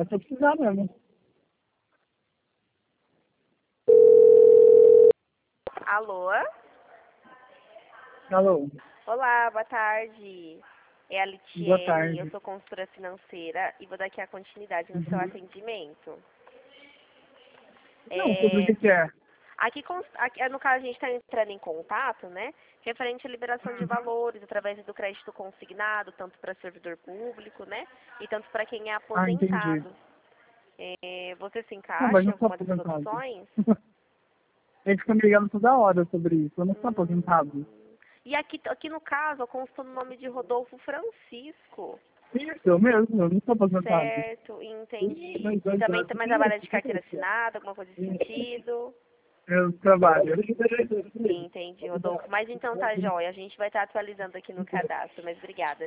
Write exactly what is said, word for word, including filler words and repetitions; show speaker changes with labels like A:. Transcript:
A: É só precisar mesmo.
B: Alô?
A: Alô,
B: Olá, boa tarde. É a
A: boa
B: Litiene, eu
A: tarde.
B: sou consultora financeira e vou dar aqui a continuidade no seu
A: Uhum.
B: atendimento.
A: Não, sobre o
B: É,
A: que que é?
B: aqui, cons- aqui, no caso, a gente está entrando em contato, né? Referente à liberação de valores através do crédito consignado, tanto para servidor público, né? E tanto para quem é
A: Ah, entendi.
B: aposentado. É, você se
A: Não, mas
B: encaixa em
A: não sou
B: alguma dessas
A: aposentado.
B: opções?
A: Ele fica me ligando toda hora sobre isso. Eu não sou aposentado.
B: Hum, e aqui, aqui no caso, consta no nome de Rodolfo Francisco.
A: Isso, eu mesmo, eu não sou aposentado.
B: Certo, entendi. E também tem mais trabalha de carteira assinada, alguma coisa nesse sentido?
A: Eu trabalho.
B: Entendi, Rodolfo. Mas então tá, jóia. A gente vai estar atualizando aqui no cadastro, mas obrigada.